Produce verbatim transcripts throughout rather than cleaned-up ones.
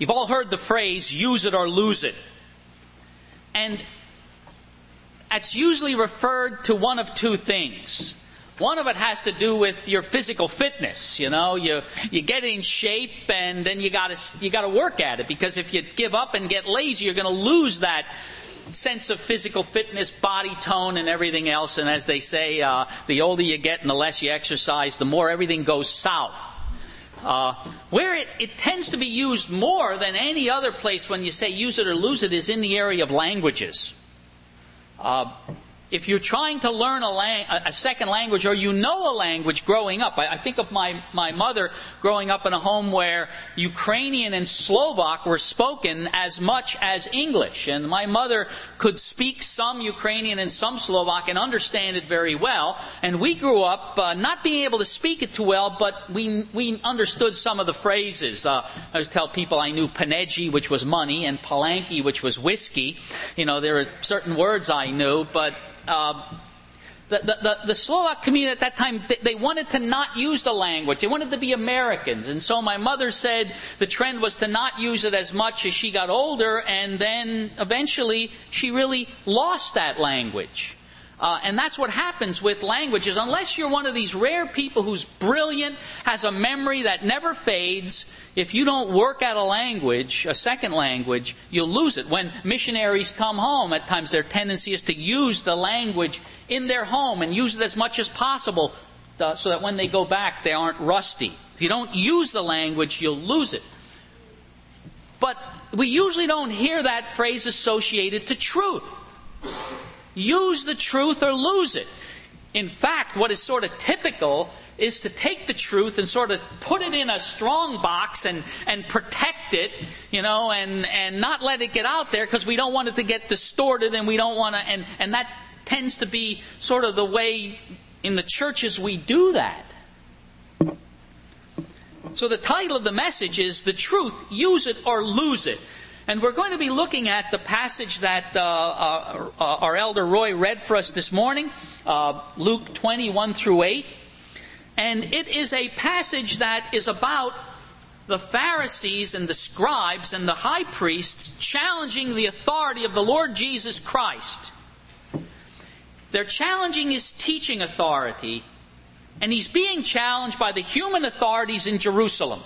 You've all heard the phrase, use it or lose it. And that's usually referred to one of two things. One of it has to do with your physical fitness. You know, you you get in shape and then you got to you got to work at it, because if you give up and get lazy, you're going to lose that sense of physical fitness, body tone, and everything else. And as they say, uh, the older you get and the less you exercise, the more everything goes south. Uh, where it, it tends to be used more than any other place when you say use it or lose it is in the area of languages. Uh, If you're trying to learn a, lang- a second language, or you know a language growing up. I, I think of my, my mother growing up in a home where Ukrainian and Slovak were spoken as much as English. And my mother could speak some Ukrainian and some Slovak and understand it very well. And we grew up uh, not being able to speak it too well, but we we understood some of the phrases. Uh, I always tell people I knew paneji, which was money, and palanki, which was whiskey. You know, there are certain words I knew, but Uh, the, the, the Slovak community at that time, they, they wanted to not use the language. They wanted to be Americans. And so my mother said the trend was to not use it as much as she got older, and then eventually she really lost that language. Uh, and that's what happens with languages. Unless you're one of these rare people who's brilliant, has a memory that never fades, if you don't work at a language, a second language, you'll lose it. When missionaries come home, at times their tendency is to use the language in their home and use it as much as possible uh, so that when they go back, they aren't rusty. If you don't use the language, you'll lose it. But we usually don't hear that phrase associated to truth. Use the truth or lose it. In fact, what is sort of typical is to take the truth and sort of put it in a strong box and, and protect it, you know, and, and not let it get out there, because we don't want it to get distorted, and we don't want to, and, and that tends to be sort of the way in the churches we do that. So the title of the message is The Truth, Use It or Lose It. And we're going to be looking at the passage that uh, uh, our elder Roy read for us this morning, uh, Luke twenty, one through eight. And it is a passage that is about the Pharisees and the scribes and the high priests challenging the authority of the Lord Jesus Christ. They're challenging His teaching authority, and He's being challenged by the human authorities in Jerusalem.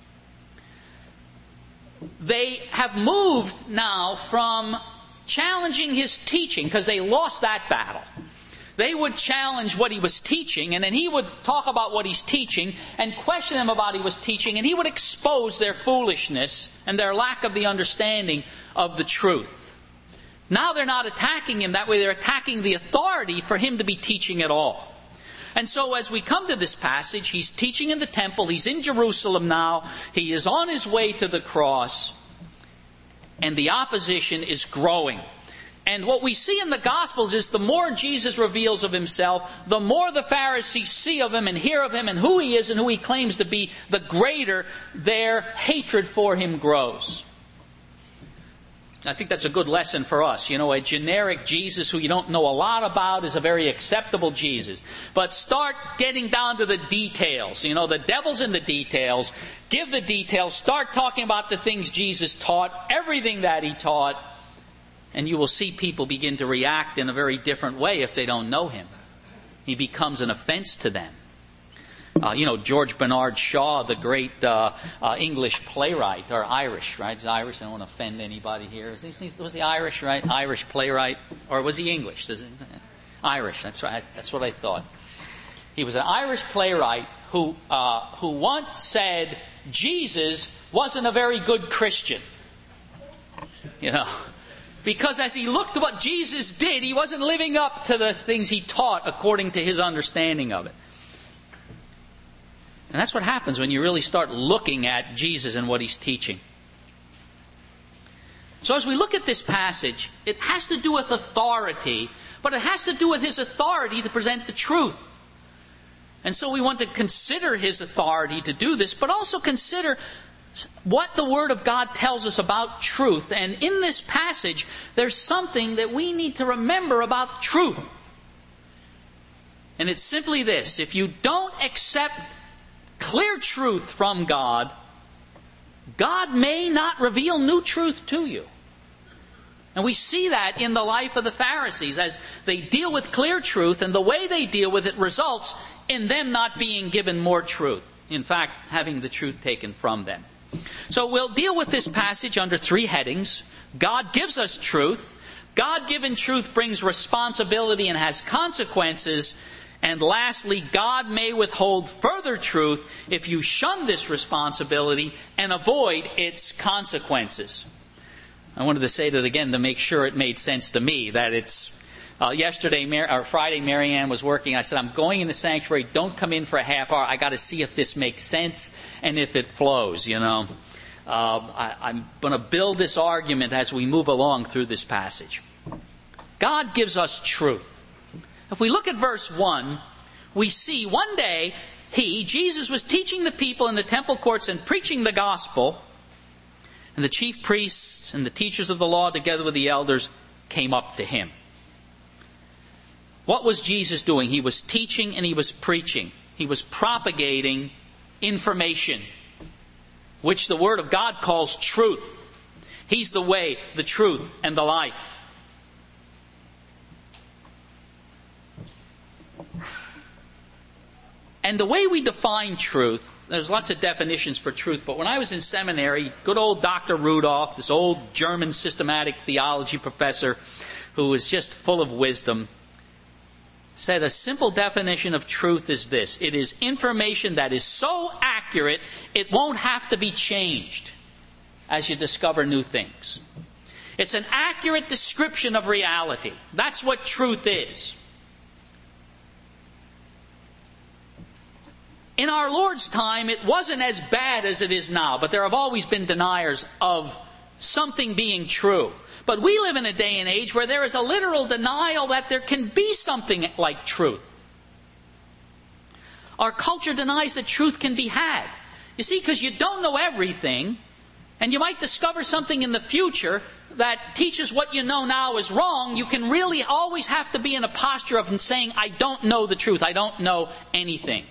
They have moved now from challenging His teaching, because they lost that battle. They would challenge what He was teaching, and then He would talk about what He's teaching and question them about what He was teaching, and He would expose their foolishness and their lack of the understanding of the truth. Now they're not attacking Him that way. They're attacking the authority for Him to be teaching at all. And so as we come to this passage, He's teaching in the temple. He's in Jerusalem now. He is on His way to the cross. And the opposition is growing. And what we see in the Gospels is the more Jesus reveals of Himself, the more the Pharisees see of Him and hear of Him and who He is and who He claims to be, the greater their hatred for Him grows. I think that's a good lesson for us. You know, a generic Jesus who you don't know a lot about is a very acceptable Jesus. But start getting down to the details. You know, the devil's in the details. Give the details. Start talking about the things Jesus taught, everything that He taught. And you will see people begin to react in a very different way if they don't know Him. He becomes an offense to them. Uh, you know, George Bernard Shaw, the great uh, uh, English playwright, or Irish, right? He's Irish. I don't want to offend anybody here. Was he, was he Irish, right? Irish playwright. Or was he English? Does it, Irish, that's right. That's what I thought. He was an Irish playwright who, uh, who once said Jesus wasn't a very good Christian. You know, because as he looked at what Jesus did, He wasn't living up to the things He taught according to his understanding of it. And that's what happens when you really start looking at Jesus and what He's teaching. So as we look at this passage, it has to do with authority, but it has to do with His authority to present the truth. And so we want to consider His authority to do this, but also consider what the Word of God tells us about truth. And in this passage, there's something that we need to remember about truth. And it's simply this: if you don't accept clear truth from God, God may not reveal new truth to you. And we see that in the life of the Pharisees as they deal with clear truth, and the way they deal with it results in them not being given more truth. In fact, having the truth taken from them. So we'll deal with this passage under three headings. God gives us truth. God-given truth brings responsibility and has consequences. And lastly, God may withhold further truth if you shun this responsibility and avoid its consequences. I wanted to say that again to make sure it made sense to me, that it's... Uh, yesterday, Mar- or Friday, Marianne was working. I said, I'm going in the sanctuary. Don't come in for a half hour. I got to see if this makes sense and if it flows, you know. Uh, I, I'm going to build this argument as we move along through this passage. God gives us truth. If we look at verse one, we see one day he, Jesus, was teaching the people in the temple courts and preaching the gospel. And the chief priests and the teachers of the law, together with the elders, came up to him. What was Jesus doing? He was teaching and he was preaching. He was propagating information, which the Word of God calls truth. He's the way, the truth, and the life. And the way we define truth, there's lots of definitions for truth, but when I was in seminary, good old Doctor Rudolph, this old German systematic theology professor who was just full of wisdom, said a simple definition of truth is this: it is information that is so accurate it won't have to be changed as you discover new things. It's an accurate description of reality. That's what truth is. In our Lord's time, it wasn't as bad as it is now, but there have always been deniers of something being true. But we live in a day and age where there is a literal denial that there can be something like truth. Our culture denies that truth can be had. You see, because you don't know everything, and you might discover something in the future that teaches what you know now is wrong, you can really always have to be in a posture of saying, I don't know the truth, I don't know anything.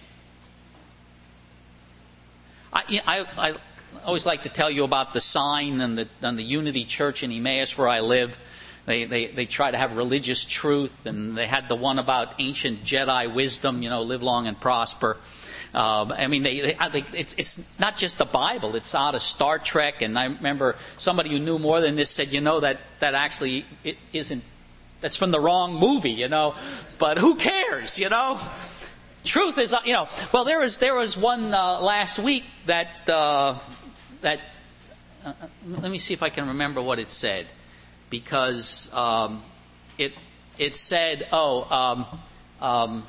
I, I, I always like to tell you about the sign on the, on the Unity Church in Emmaus where I live. They, they, they try to have religious truth, and they had the one about ancient Jedi wisdom, you know, live long and prosper. Um, I mean, they, they, they, it's, it's not just the Bible. It's out of Star Trek. And I remember somebody who knew more than this said, you know, that, that actually it isn't, that's from the wrong movie, you know. But who cares, you know? Truth is, you know, well, there was, there was one uh, last week that, uh, that uh, let me see if I can remember what it said. Because um, it, it said, oh, um, um,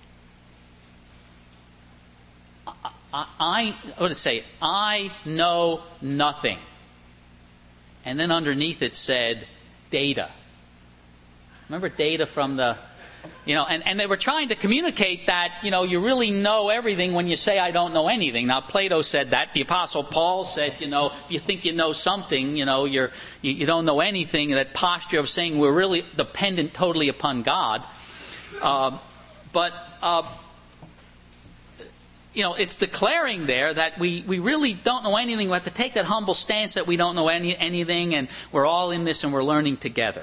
I, I, what did it say? I know nothing. And then underneath it said, data. Remember data from the, you know, and, and they were trying to communicate that, you know, you really know everything when you say I don't know anything. Now, Plato said that. The Apostle Paul said, you know, if you think you know something, you know, you're, you, you don't know anything. That posture of saying we're really dependent totally upon God. Uh, but, uh, you know, it's declaring there that we, we really don't know anything. We have to take that humble stance that we don't know any, anything, and we're all in this and we're learning together.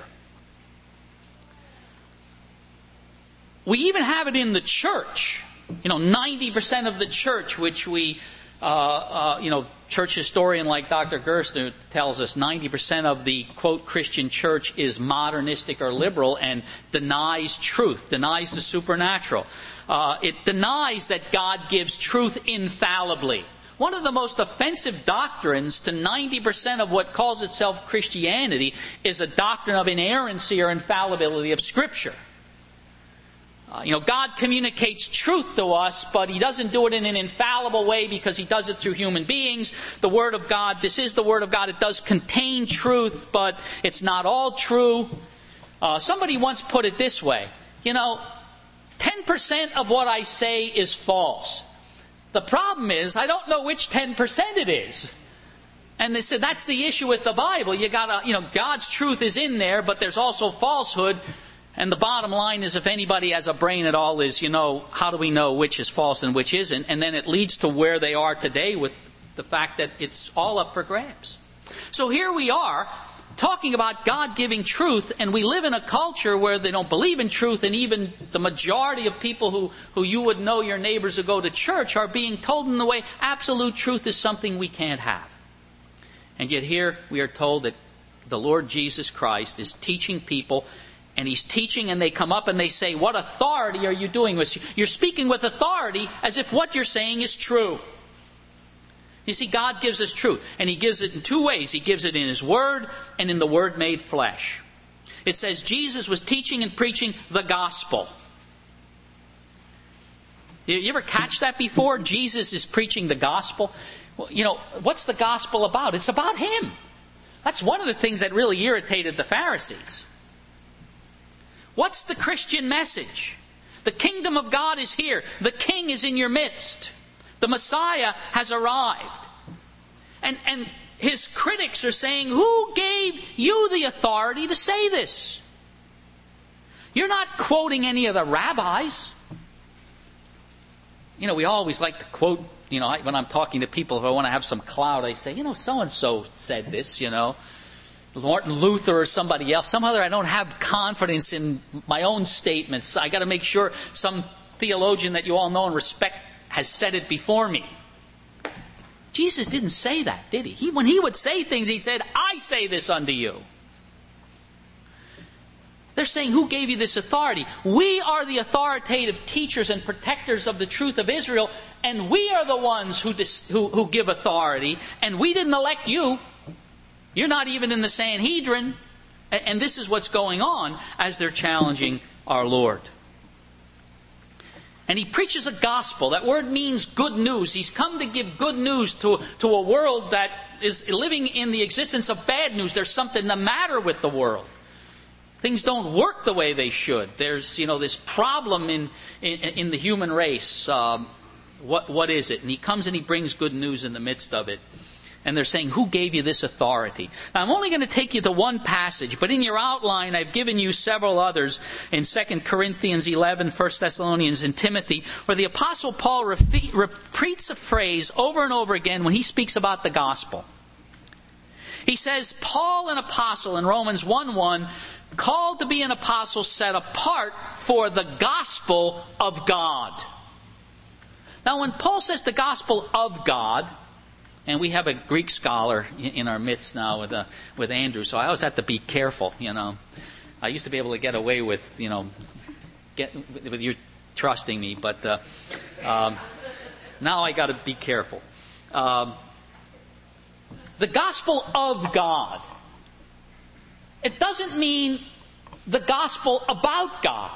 We even have it in the church. You know, ninety percent of the church, which we, uh, uh, you know, church historian like Doctor Gerstner tells us, ninety percent of the, quote, Christian church is modernistic or liberal and denies truth, denies the supernatural. Uh, it denies that God gives truth infallibly. One of the most offensive doctrines to ninety percent of what calls itself Christianity is a doctrine of inerrancy or infallibility of Scripture. Uh, you know, God communicates truth to us, but He doesn't do it in an infallible way because He does it through human beings. The Word of God, this is the Word of God. It does contain truth, but it's not all true. Uh, somebody once put it this way. You know, ten percent of what I say is false. The problem is, I don't know which ten percent it is. And they said, that's the issue with the Bible. You gotta, you know, God's truth is in there, but there's also falsehood. And the bottom line is, if anybody has a brain at all, is, you know, how do we know which is false and which isn't? And then it leads to where they are today with the fact that it's all up for grabs. So here we are, talking about God giving truth, and we live in a culture where they don't believe in truth, and even the majority of people who, who you would know, your neighbors who go to church, are being told in the way absolute truth is something we can't have. And yet here we are told that the Lord Jesus Christ is teaching people, and He's teaching, and they come up and they say, what authority are you doing with? You're speaking with authority as if what you're saying is true. You see, God gives us truth, and He gives it in two ways. He gives it in His Word and in the Word made flesh. It says Jesus was teaching and preaching the gospel. You ever catch that before? Jesus is preaching the gospel. Well, you know, what's the gospel about? It's about Him. That's one of the things that really irritated the Pharisees. What's the Christian message? The kingdom of God is here. The King is in your midst. The Messiah has arrived. And, and His critics are saying, who gave you the authority to say this? You're not quoting any of the rabbis. You know, we always like to quote, you know, when I'm talking to people, if I want to have some clout, I say, you know, so-and-so said this, you know. Martin Luther or somebody else. Some other, I don't have confidence in my own statements. I got to make sure some theologian that you all know and respect has said it before me. Jesus didn't say that, did He? he? When He would say things, He said, I say this unto you. They're saying, who gave you this authority? We are the authoritative teachers and protectors of the truth of Israel, and we are the ones who, dis- who, who give authority, and we didn't elect you. You're not even in the Sanhedrin. And, and this is what's going on as they're challenging our Lord. And He preaches a gospel. That word means good news. He's come to give good news to, to a world that is living in the existence of bad news. There's something the matter with the world. Things don't work the way they should. There's, you know, this problem in, in, in the human race. Um, what, what is it? And He comes and He brings good news in the midst of it. And they're saying, who gave you this authority? Now, I'm only going to take you to one passage, but in your outline, I've given you several others in Second Corinthians eleven, First Thessalonians, and Timothy, where the Apostle Paul refe- repeats a phrase over and over again when he speaks about the gospel. He says, Paul, an apostle, in Romans one one, called to be an apostle, set apart for the gospel of God. Now, when Paul says the gospel of God, and we have a Greek scholar in our midst now with uh, with Andrew, so I always have to be careful, you know. I used to be able to get away with, you know, get with you trusting me, but uh, um, now I got to be careful. Um, the gospel of God. It doesn't mean the gospel about God.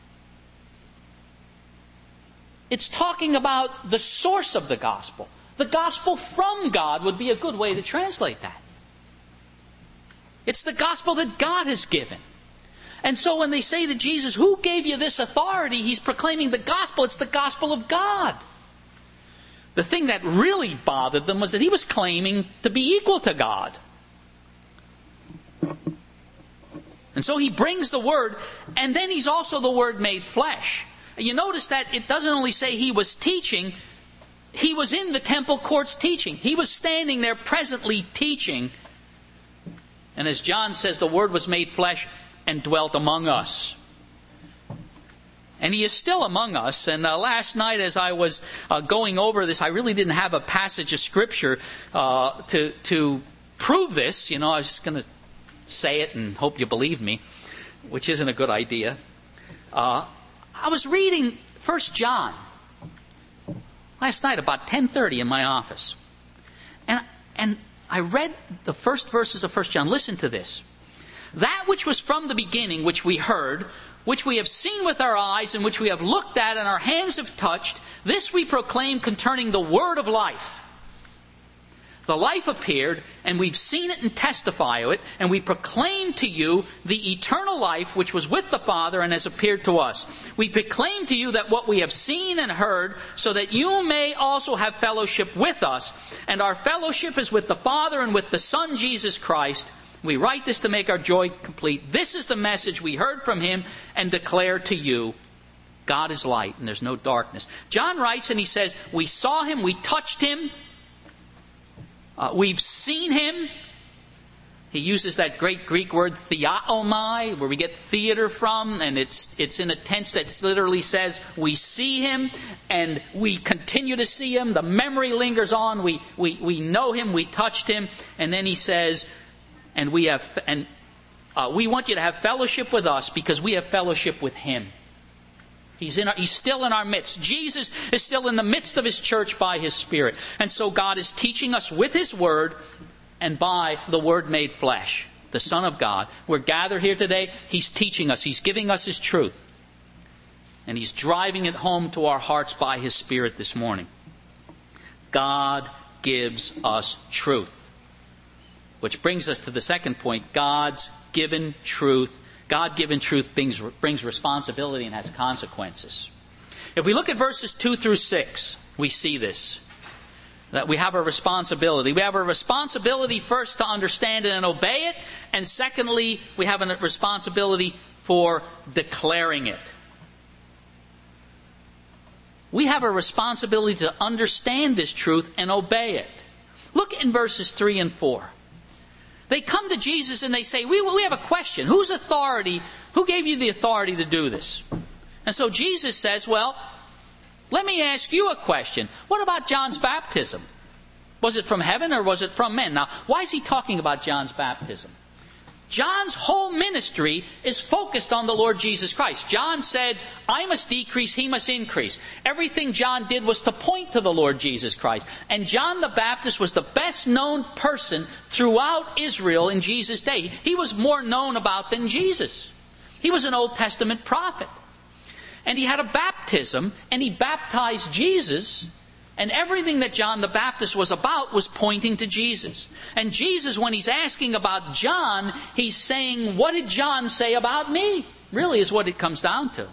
It's talking about the source of the gospel. The gospel from God would be a good way to translate that. It's the gospel that God has given. And so when they say to Jesus, who gave you this authority? He's proclaiming the gospel. It's the gospel of God. The thing that really bothered them was that He was claiming to be equal to God. And so He brings the Word, and then He's also the Word made flesh. You notice that it doesn't only say He was teaching, He was in the temple courts teaching. He was standing there presently teaching. And as John says, the Word was made flesh and dwelt among us. And He is still among us. And uh, last night as I was uh, going over this, I really didn't have a passage of Scripture uh, to, to prove this. You know, I was just going to say it and hope you believe me, which isn't a good idea. Uh, I was reading First John last night about ten thirty in my office. And, and I read the first verses of First John. Listen to this. That which was from the beginning, which we heard, which we have seen with our eyes, and which we have looked at and our hands have touched, this we proclaim concerning the word of life. The life appeared, and we've seen it and testify of it, and we proclaim to you the eternal life which was with the Father and has appeared to us. We proclaim to you that what we have seen and heard, so that you may also have fellowship with us. And our fellowship is with the Father and with the Son, Jesus Christ. We write this to make our joy complete. This is the message we heard from Him and declare to you. God is light, and there's no darkness. John writes, and he says, we saw Him, we touched Him. Uh, we've seen him. He uses that great Greek word theaomai, where we get theater from, and it's it's in a tense that literally says we see him and we continue to see him. The memory lingers on. We we we know him. We touched him, and then he says, and we have and uh, we want you to have fellowship with us because we have fellowship with him. He's in our, he's still in our midst. Jesus is still in the midst of his church by his Spirit, and so God is teaching us with his word. And by the Word made flesh, the Son of God. We're gathered here today. He's teaching us. He's giving us his truth. And he's driving it home to our hearts by his Spirit this morning. God gives us truth. Which brings us to the second point. God's given truth. God-given truth brings, brings responsibility and has consequences. If we look at verses two through six, we see this. That we have a responsibility. We have a responsibility first to understand it and obey it. And secondly, we have a responsibility for declaring it. We have a responsibility to understand this truth and obey it. Look in verses three and four. They come to Jesus and they say, we, we have a question. Whose authority, who gave you the authority to do this? And so Jesus says, well, let me ask you a question. What about John's baptism? Was it from heaven or was it from men? Now, why is he talking about John's baptism? John's whole ministry is focused on the Lord Jesus Christ. John said, I must decrease, he must increase. Everything John did was to point to the Lord Jesus Christ. And John the Baptist was the best known person throughout Israel in Jesus' day. He was more known about than Jesus. He was an Old Testament prophet. And he had a baptism, and he baptized Jesus. And everything that John the Baptist was about was pointing to Jesus. And Jesus, when he's asking about John, he's saying, what did John say about me? Really is what it comes down to.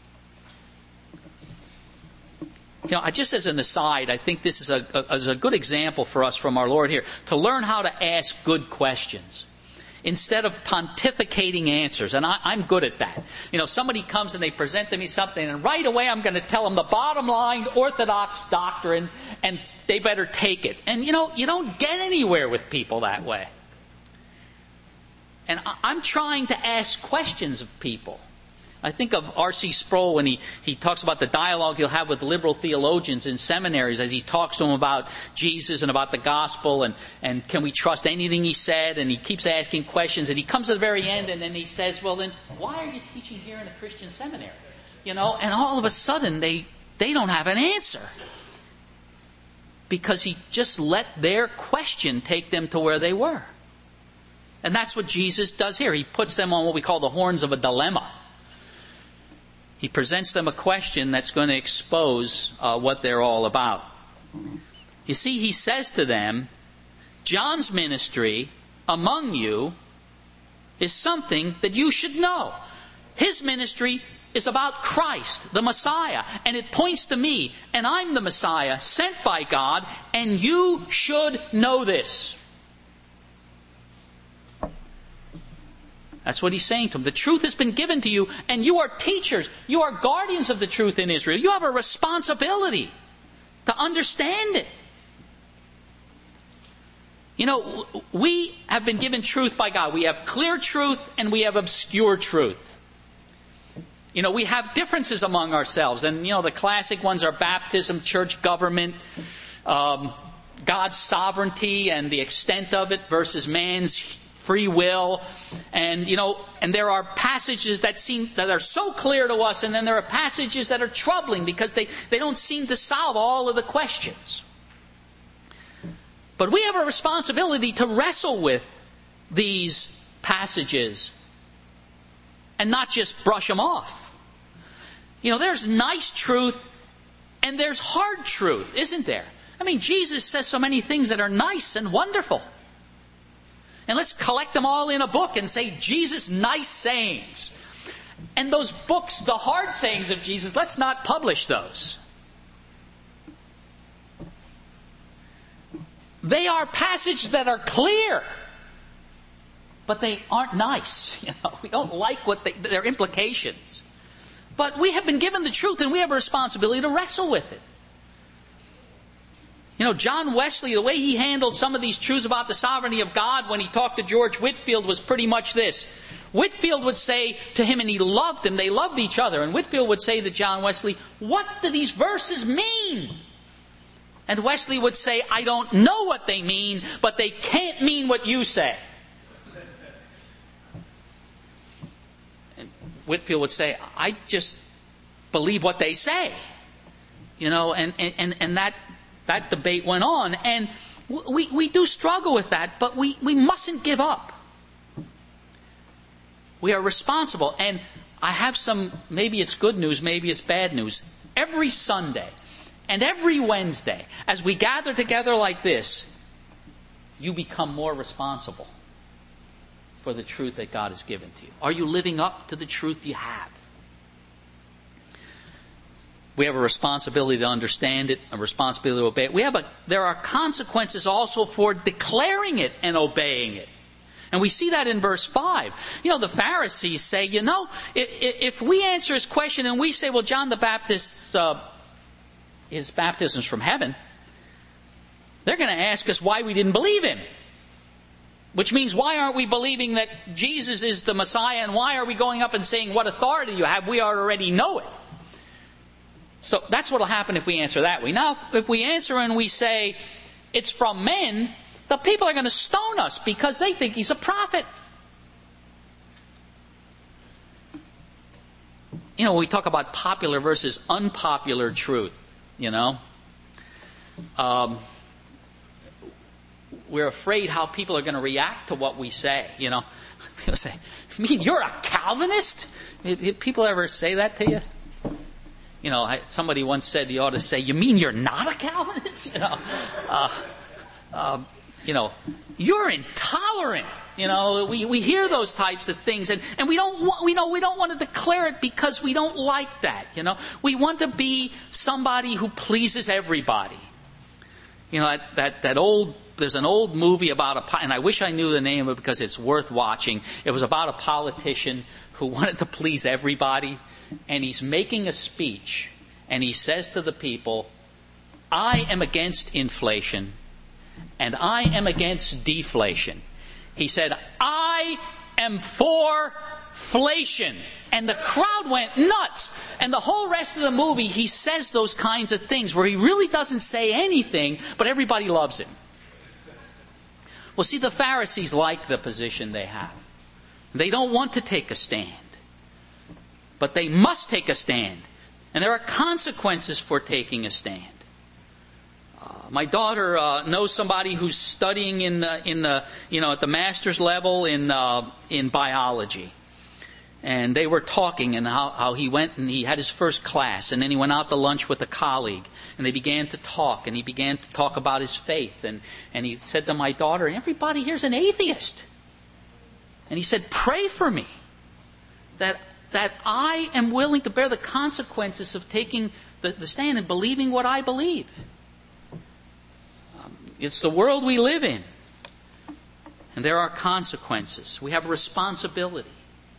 You know, just as an aside, I think this is a, a, is a good example for us from our Lord here, to learn how to ask good questions. Instead of pontificating answers. And I, I'm good at that. You know, somebody comes and they present to me something, and right away I'm going to tell them the bottom line orthodox doctrine, and they better take it. And you know, you don't get anywhere with people that way. And I, I'm trying to ask questions of people. I think of R C Sproul when he, he talks about the dialogue he'll have with liberal theologians in seminaries as he talks to them about Jesus and about the gospel and, and can we trust anything he said, and he keeps asking questions, and he comes to the very end and then he says, well then, why are you teaching here in a Christian seminary? You know, and all of a sudden they, they don't have an answer. Because he just let their question take them to where they were. And that's what Jesus does here. He puts them on what we call the horns of a dilemma. He presents them a question that's going to expose uh, what they're all about. You see, he says to them, John's ministry among you is something that you should know. His ministry is about Christ, the Messiah, and it points to me, and I'm the Messiah, sent by God, and you should know this. That's what he's saying to them. The truth has been given to you, and you are teachers. You are guardians of the truth in Israel. You have a responsibility to understand it. You know, we have been given truth by God. We have clear truth and we have obscure truth. You know, we have differences among ourselves. And, you know, the classic ones are baptism, church government, um, God's sovereignty and the extent of it versus man's free will. And, you know, and there are passages that seem, that are so clear to us, and then there are passages that are troubling because they, they don't seem to solve all of the questions. But we have a responsibility to wrestle with these passages and not just brush them off. You know, there's nice truth and there's hard truth, isn't there? I mean, Jesus says so many things that are nice and wonderful. And let's collect them all in a book and say, Jesus' nice sayings. And those books, the hard sayings of Jesus, let's not publish those. They are passages that are clear, but they aren't nice. You know, we don't like what they, their implications. But we have been given the truth, and we have a responsibility to wrestle with it. You know, John Wesley, the way he handled some of these truths about the sovereignty of God when he talked to George Whitefield was pretty much this. Whitefield would say to him, and he loved him, they loved each other, and Whitefield would say to John Wesley, what do these verses mean? And Wesley would say, I don't know what they mean, but they can't mean what you say. And Whitefield would say, I just believe what they say. You know, and, and, and that that debate went on. And we, we do struggle with that, but we, we mustn't give up. We are responsible. And I have some, maybe it's good news, maybe it's bad news. Every Sunday and every Wednesday, as we gather together like this, you become more responsible for the truth that God has given to you. Are you living up to the truth you have? We have a responsibility to understand it, a responsibility to obey it. We have a, there are consequences also for declaring it and obeying it. And we see that in verse five. You know, the Pharisees say, you know, if, if we answer his question and we say, well, John the Baptist's, uh, his baptism's from heaven, they're going to ask us why we didn't believe him. Which means, why aren't we believing that Jesus is the Messiah, and why are we going up and saying, what authority you have? We already know it. So that's what will happen if we answer that way. Now, if we answer and we say, it's from men, the people are going to stone us because they think he's a prophet. You know, we talk about popular versus unpopular truth, you know. Um, we're afraid how people are going to react to what we say, you know. People say, you mean you're a Calvinist? Did people ever say that to you? You know, I, somebody once said you ought to say, you mean you're not a Calvinist? You know, uh, uh, you know, you're intolerant. You know, we, we hear those types of things, and, and we don't want, we know we don't want to declare it because we don't like that. You know, we want to be somebody who pleases everybody. You know, that that, that old there's an old movie about a, and I wish I knew the name of it because it's worth watching. It was about a politician who wanted to please everybody. And he's making a speech, and he says to the people, I am against inflation, and I am against deflation. He said, I am for flation. And the crowd went nuts. And the whole rest of the movie, he says those kinds of things where he really doesn't say anything, but everybody loves him. Well, see, the Pharisees like the position they have. They don't want to take a stand. But they must take a stand. And there are consequences for taking a stand. Uh, my daughter uh, knows somebody who's studying in the, in the, you know, at the master's level in uh, in biology. And they were talking and how, how he went and he had his first class. And then he went out to lunch with a colleague. And they began to talk. And he began to talk about his faith. And, and he said to my daughter, everybody here's an atheist. And he said, pray for me. That... that I am willing to bear the consequences of taking the, the stand and believing what I believe. Um, it's the world we live in. And there are consequences. We have a responsibility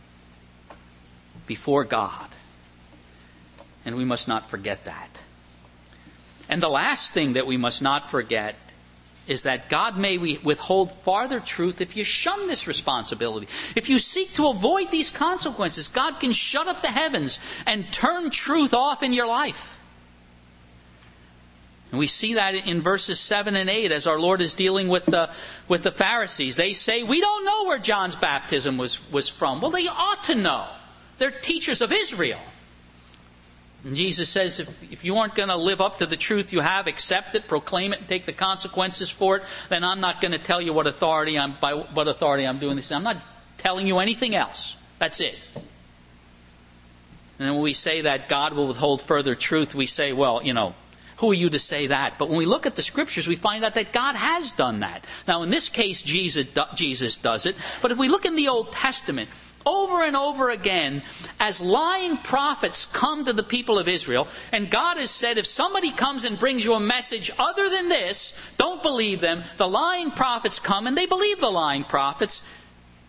before God. And we must not forget that. And the last thing that we must not forget is that God may withhold farther truth if you shun this responsibility. If you seek to avoid these consequences, God can shut up the heavens and turn truth off in your life. And we see that in verses seven and eight as our Lord is dealing with the, with the Pharisees. They say, we don't know where John's baptism was, was from. Well, they ought to know. They're teachers of Israel. And Jesus says, if, if you aren't going to live up to the truth you have, accept it, proclaim it, and take the consequences for it, then I'm not going to tell you what authority I'm, by what authority I'm doing this. I'm not telling you anything else. That's it. And when we say that God will withhold further truth, we say, well, you know, who are you to say that? But when we look at the Scriptures, we find out that God has done that. Now, in this case, Jesus, Jesus does it. But if we look in the Old Testament, over and over again, as lying prophets come to the people of Israel, and God has said, if somebody comes and brings you a message other than this, don't believe them. The lying prophets come, and they believe the lying prophets.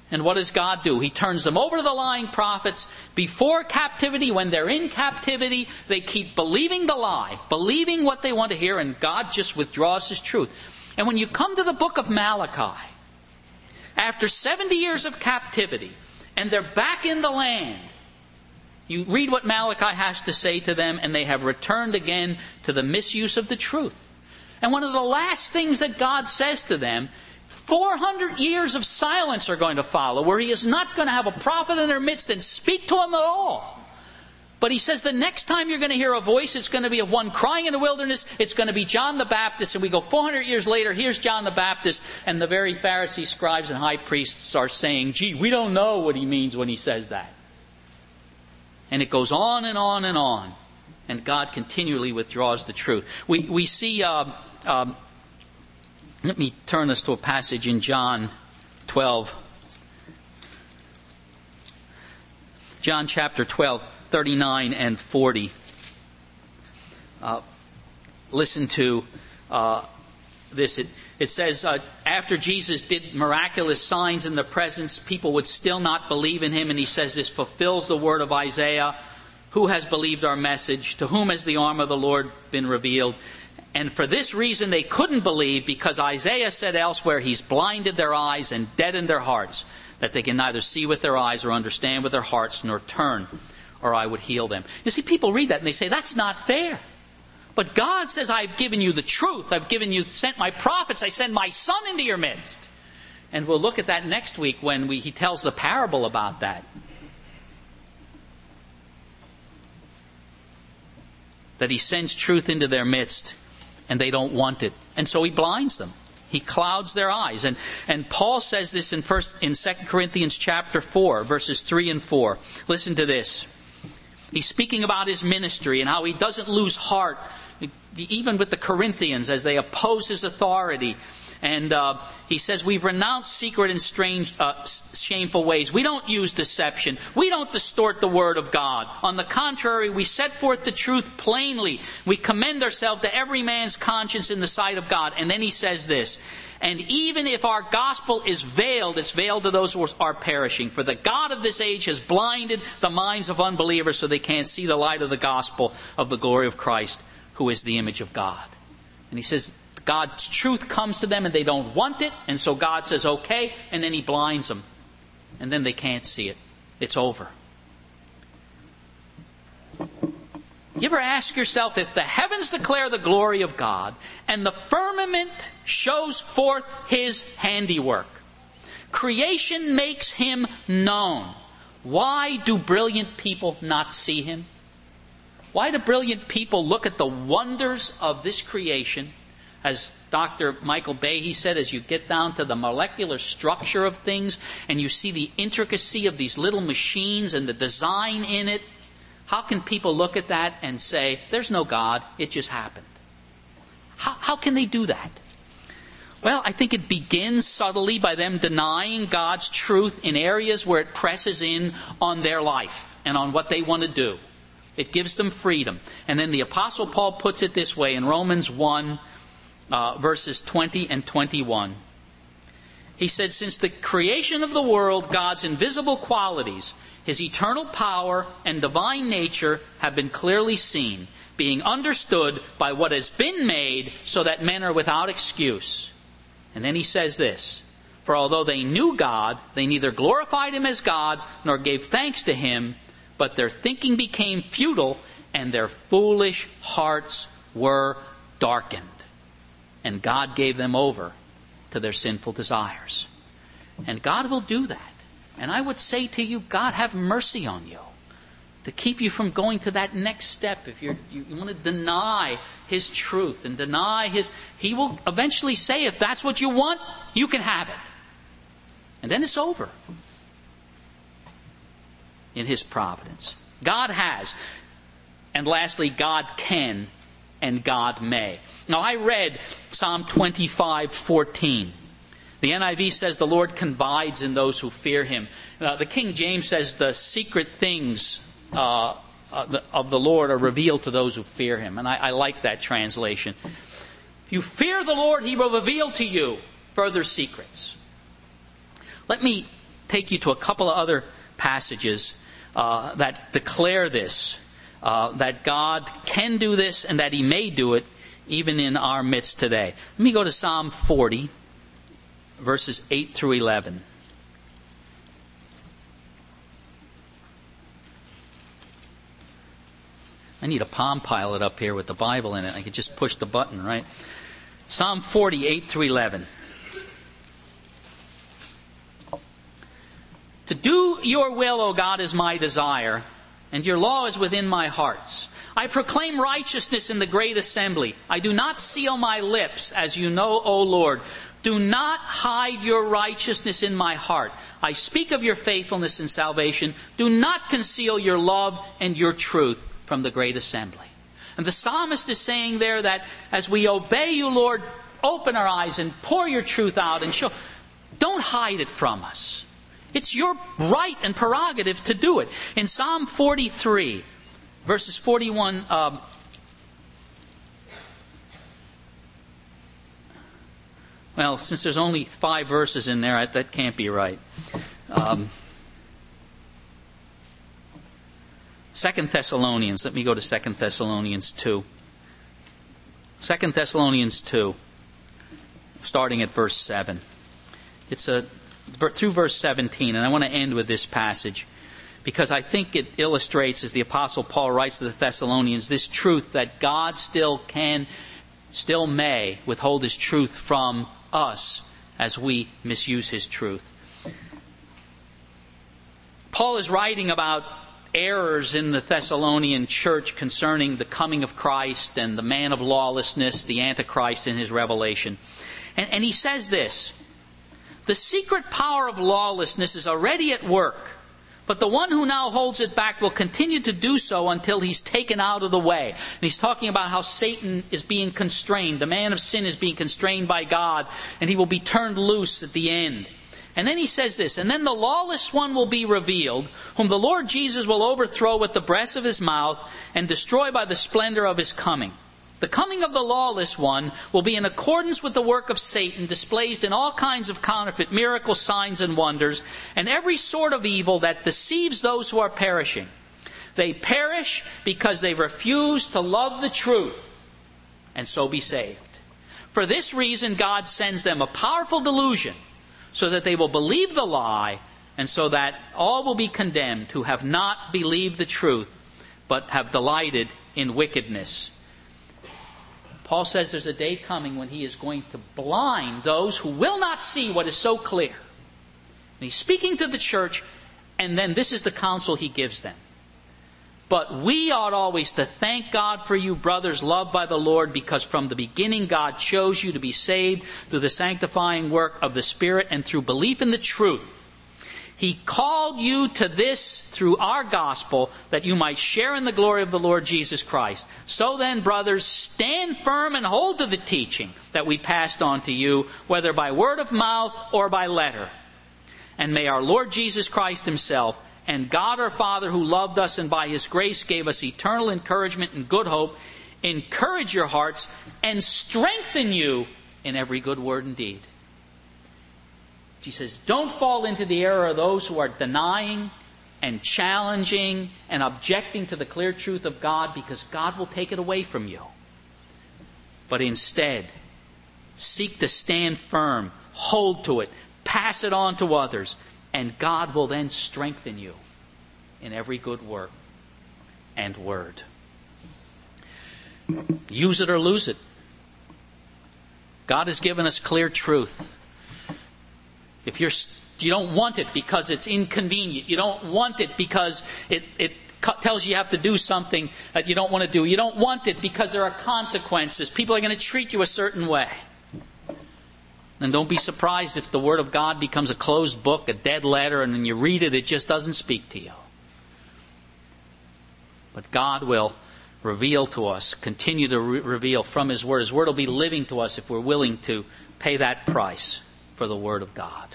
And what does God do? He turns them over to the lying prophets. Before captivity, when they're in captivity, they keep believing the lie, believing what they want to hear, and God just withdraws His truth. And when you come to the book of Malachi, after seventy years of captivity, and they're back in the land, you read what Malachi has to say to them, and they have returned again to the misuse of the truth. And one of the last things that God says to them, four hundred years of silence are going to follow, where He is not going to have a prophet in their midst and speak to them at all. But He says the next time you're going to hear a voice, it's going to be of one crying in the wilderness. It's going to be John the Baptist. And we go four hundred years later, here's John the Baptist. And the very Pharisees, scribes, and high priests are saying, gee, we don't know what he means when he says that. And it goes on and on and on. And God continually withdraws the truth. We, we see... Um, um, Let me turn us to a passage in John twelve. John chapter twelve, thirty-nine and forty. Uh, listen to uh, this. It, it says, uh, after Jesus did miraculous signs in the presence, people would still not believe in Him. And He says this fulfills the word of Isaiah. Who has believed our message? To whom has the arm of the Lord been revealed? And for this reason they couldn't believe, because Isaiah said elsewhere, He's blinded their eyes and deadened their hearts, that they can neither see with their eyes or understand with their hearts, nor turn, or I would heal them. You see, people read that and they say, that's not fair. But God says, I've given you the truth. I've given you, sent my prophets. I send my Son into your midst. And we'll look at that next week when we, He tells the parable about that. That He sends truth into their midst. And they don't want it. And so He blinds them. He clouds their eyes. And, and Paul says this in first in Second Corinthians chapter four, verses three and four. Listen to this. He's speaking about his ministry and how he doesn't lose heart, even with the Corinthians, as they oppose his authority. And uh, he says, we've renounced secret and strange, uh, shameful ways. We don't use deception. We don't distort the word of God. On the contrary, we set forth the truth plainly. We commend ourselves to every man's conscience in the sight of God. And then he says this, and even if our gospel is veiled, it's veiled to those who are perishing. For the God of this age has blinded the minds of unbelievers so they can't see the light of the gospel of the glory of Christ, who is the image of God. And he says, God's truth comes to them and they don't want it. And so God says, okay. And then He blinds them. And then they can't see it. It's over. You ever ask yourself, if the heavens declare the glory of God and the firmament shows forth His handiwork, creation makes Him known, why do brilliant people not see Him? Why do brilliant people look at the wonders of this creation? As Doctor Michael Behe said, as you get down to the molecular structure of things and you see the intricacy of these little machines and the design in it, how can people look at that and say, there's no God, it just happened? How, how can they do that? Well, I think it begins subtly by them denying God's truth in areas where it presses in on their life and on what they want to do. It gives them freedom. And then the Apostle Paul puts it this way in Romans one, Uh, verses twenty and twenty-one. He said, since the creation of the world, God's invisible qualities, His eternal power and divine nature have been clearly seen, being understood by what has been made, so that men are without excuse. And then he says this, for although they knew God, they neither glorified Him as God, nor gave thanks to Him, but their thinking became futile, and their foolish hearts were darkened. And God gave them over to their sinful desires. And God will do that. And I would say to you, God have mercy on you, to keep you from going to that next step. If you're, you want to deny His truth and deny His... He will eventually say, if that's what you want, you can have it. And then it's over. In His providence. God has. And lastly, God can and God may. Now, I read Psalm twenty-five fourteen. The N I V says the Lord confides in those who fear Him. Uh, the King James says the secret things uh, of the Lord are revealed to those who fear Him. And I, I like that translation. If you fear the Lord, He will reveal to you further secrets. Let me take you to a couple of other passages uh, that declare this, uh, that God can do this and that He may do it even in our midst today. Let me go to Psalm forty, verses eight through eleven. I need a Palm Pilot up here with the Bible in it. I could just push the button, right? Psalm forty, eight through eleven. To do your will, O God, is my desire, and your law is within my hearts. I proclaim righteousness in the great assembly. I do not seal my lips, as you know, O Lord. Do not hide your righteousness in my heart. I speak of your faithfulness and salvation. Do not conceal your love and your truth from the great assembly. And the psalmist is saying there that as we obey you, Lord, open our eyes and pour your truth out and show. Don't hide it from us. It's your right and prerogative to do it. In Psalm forty-three, verses forty-one... Um, well, since there's only five verses in there, that can't be right. Um, Second Thessalonians. Let me go to Second Thessalonians two. Second Thessalonians two, starting at verse seven. It's a through verse seventeen, and I want to end with this passage because I think it illustrates, as the Apostle Paul writes to the Thessalonians, this truth that God still can, still may withhold His truth from us as we misuse His truth. Paul is writing about errors in the Thessalonian church concerning the coming of Christ and the man of lawlessness, the Antichrist in his revelation. And, and he says this: the secret power of lawlessness is already at work, but the one who now holds it back will continue to do so until he's taken out of the way. And he's talking about how Satan is being constrained. The man of sin is being constrained by God, and he will be turned loose at the end. And then he says this: and then the lawless one will be revealed, whom the Lord Jesus will overthrow with the breath of His mouth and destroy by the splendor of His coming. The coming of the lawless one will be in accordance with the work of Satan, displayed in all kinds of counterfeit miracles, signs, and wonders, and every sort of evil that deceives those who are perishing. They perish because they refuse to love the truth and so be saved. For this reason, God sends them a powerful delusion, so that they will believe the lie, and so that all will be condemned who have not believed the truth, but have delighted in wickedness. Paul says there's a day coming when he is going to blind those who will not see what is so clear. And he's speaking to the church, and then this is the counsel he gives them. But we ought always to thank God for you, brothers, loved by the Lord, because from the beginning God chose you to be saved through the sanctifying work of the Spirit and through belief in the truth. He called you to this through our gospel, that you might share in the glory of the Lord Jesus Christ. So then, brothers, stand firm and hold to the teaching that we passed on to you, whether by word of mouth or by letter. And may our Lord Jesus Christ Himself and God our Father, who loved us and by His grace gave us eternal encouragement and good hope, encourage your hearts and strengthen you in every good word and deed. He says, don't fall into the error of those who are denying and challenging and objecting to the clear truth of God, because God will take it away from you. But instead, seek to stand firm, hold to it, pass it on to others, and God will then strengthen you in every good work and word. Use it or lose it. God has given us clear truth. If you're, you don't want it because it's inconvenient, you don't want it because it, it tells you you have to do something that you don't want to do, you don't want it because there are consequences, people are going to treat you a certain way, then don't be surprised if the Word of God becomes a closed book, a dead letter, and when you read it, it just doesn't speak to you. But God will reveal to us, continue to re- reveal from His Word. His Word will be living to us if we're willing to pay that price for the Word of God.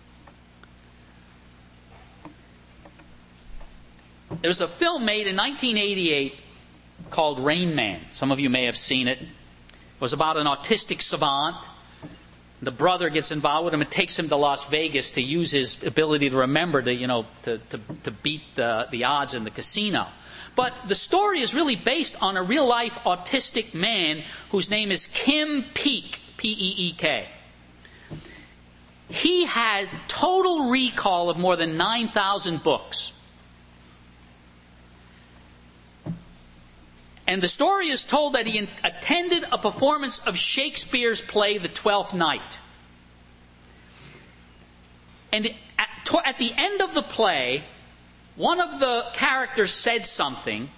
There was a film made in nineteen eighty-eight called Rain Man. Some of you may have seen it. It was about an autistic savant The brother gets involved with him and takes him to Las Vegas to use his ability to remember to, you know, to, to, to beat the, the odds in the casino. But the story is really based on a real-life autistic man whose name is Kim Peek, P E E K. He has total recall of more than nine thousand books. And the story is told that he attended a performance of Shakespeare's play, The Twelfth Night. And at, at the end of the play, one of the characters said something,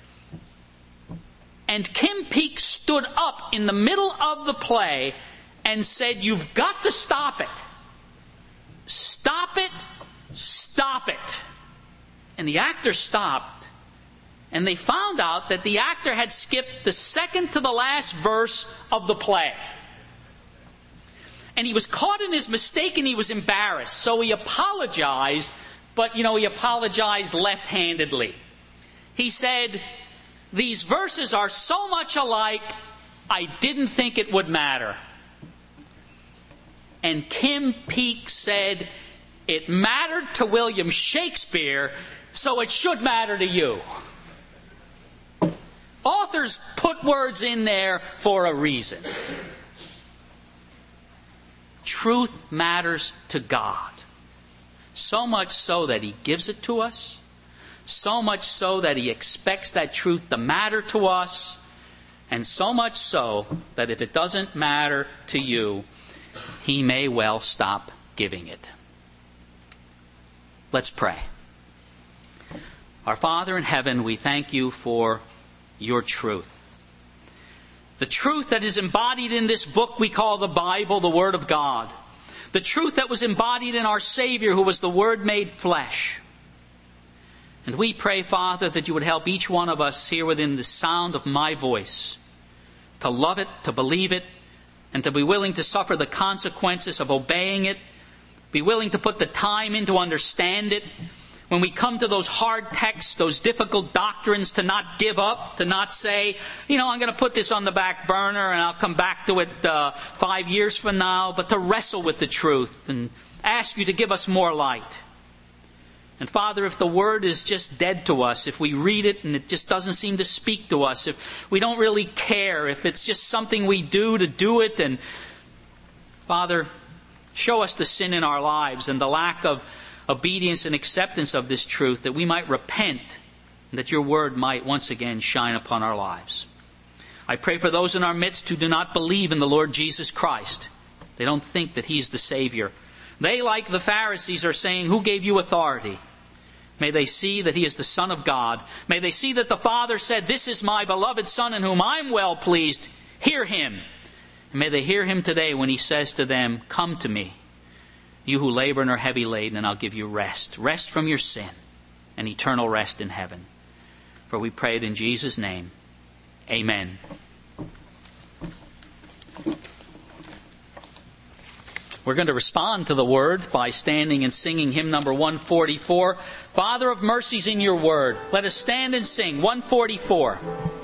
and Kim Peek stood up in the middle of the play and said, "You've got to stop it. Stop it. Stop it." And the actor stopped. And they found out that the actor had skipped the second to the last verse of the play. And he was caught in his mistake and he was embarrassed. So he apologized, but, you know, he apologized left-handedly. He said, "These verses are so much alike, I didn't think it would matter." And Kim Peek said, "It mattered to William Shakespeare, so it should matter to you." Authors put words in there for a reason. Truth matters to God. So much so that He gives it to us. So much so that He expects that truth to matter to us. And so much so that if it doesn't matter to you, He may well stop giving it. Let's pray. Our Father in heaven, we thank You for Your truth. The truth that is embodied in this book we call the Bible, the Word of God. The truth that was embodied in our Savior, who was the Word made flesh. And we pray, Father, that You would help each one of us here within the sound of my voice to love it, to believe it, and to be willing to suffer the consequences of obeying it, be willing to put the time in to understand it. When we come to those hard texts, those difficult doctrines, to not give up, to not say, you know, I'm going to put this on the back burner and I'll come back to it uh, five years from now, but to wrestle with the truth and ask You to give us more light. And Father, if the Word is just dead to us, if we read it and it just doesn't seem to speak to us, if we don't really care, if it's just something we do to do it, and Father, show us the sin in our lives and the lack of obedience and acceptance of this truth, that we might repent and that Your Word might once again shine upon our lives. I pray for those in our midst who do not believe in the Lord Jesus Christ. They don't think that He is the Savior. They, like the Pharisees, are saying, "Who gave You authority?" May they see that He is the Son of God. May they see that the Father said, "This is my beloved Son in whom I'm well pleased. Hear Him." And may they hear Him today when He says to them, "Come to Me, you who labor and are heavy laden, and I'll give you rest. Rest from your sin and eternal rest in heaven." For we pray it in Jesus' name. Amen. We're going to respond to the Word by standing and singing hymn number one forty-four, "Father of Mercies in Your Word." Let us stand and sing one forty-four.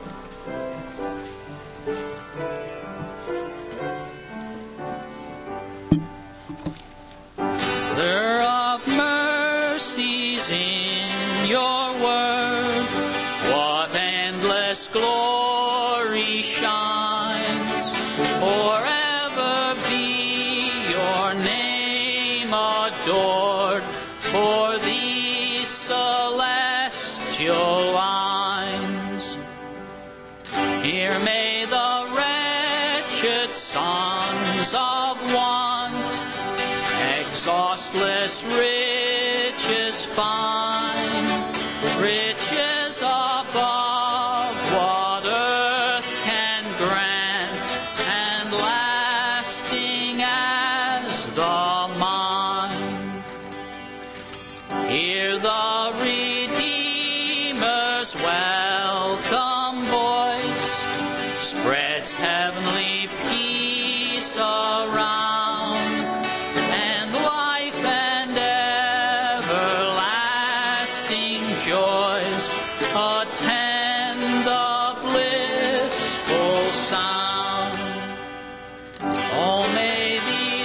Father of mercies in Your Word, what endless glory shines. Forever be Your name adored, for these celestial lines. Here may the wretched sons of want exhaustless riches find, riches above what earth can grant, and lasting as the mind. Hear the Redeemer's welcome voice, spreads heavenly peace around. Oh, may the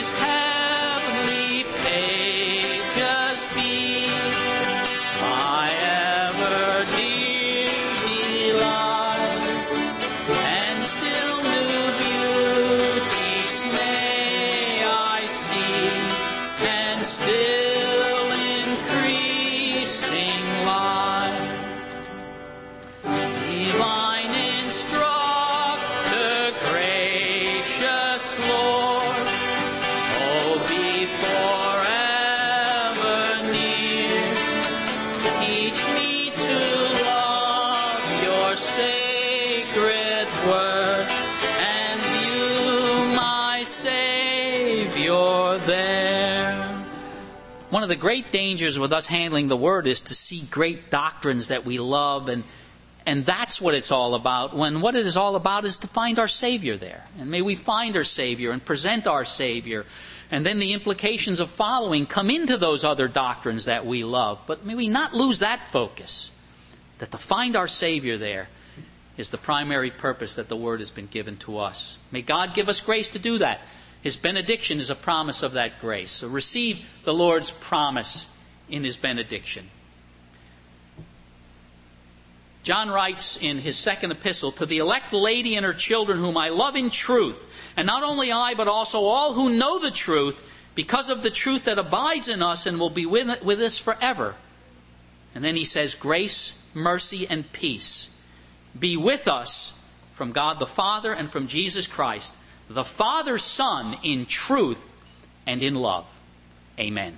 One of the great dangers with us handling the Word is to see great doctrines that we love, and and that's what it's all about, when what it is all about is to find our Savior there. And may we find our Savior and present our Savior, and then the implications of following come into those other doctrines that we love. But may we not lose that focus, that to find our Savior there is the primary purpose that the Word has been given to us. May God give us grace to do that. His benediction is a promise of that grace. So receive the Lord's promise in His benediction. John writes in his second epistle, "To the elect lady and her children whom I love in truth, and not only I, but also all who know the truth, because of the truth that abides in us and will be with, with us forever." And then he says, "Grace, mercy, and peace be with us from God the Father and from Jesus Christ, the Father, Son, in truth and in love. Amen."